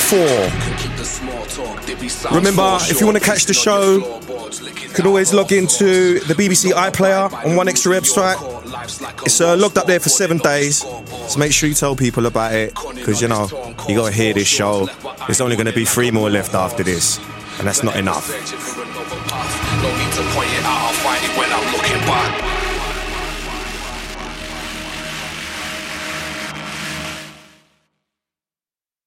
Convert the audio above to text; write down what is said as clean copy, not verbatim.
4. Remember, if you want to catch the show, you can always log into the BBC iPlayer on 1Xtra website. It's logged up there for 7 days, so make sure you tell people about it, because, you know, you got to hear this show. There's only going to be 3 more left after this, and that's not enough. No need to point it out, I'll find it when I'm looking back.